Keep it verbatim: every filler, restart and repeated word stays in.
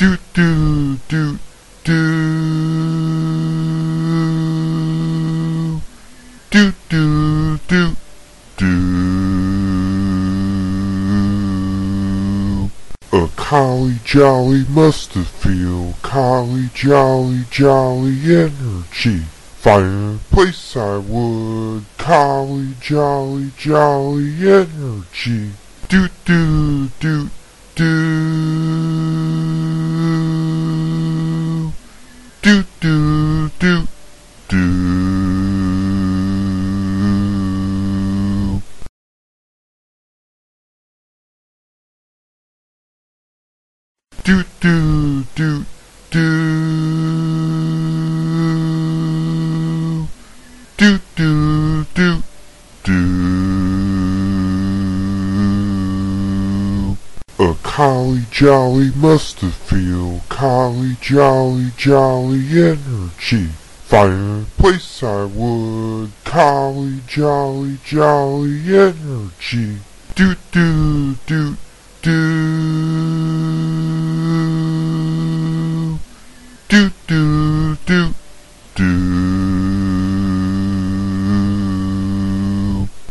do do do do do do do do. A collie jolly must have feel collie jolly jolly energy. Fireplace I would, collie jolly jolly energy. Do do do do do do do do. Do do do do do do do do. A collie jolly must have feel collie jolly jolly energy. Fireplace I would, collie jolly jolly energy. Do do do do do do do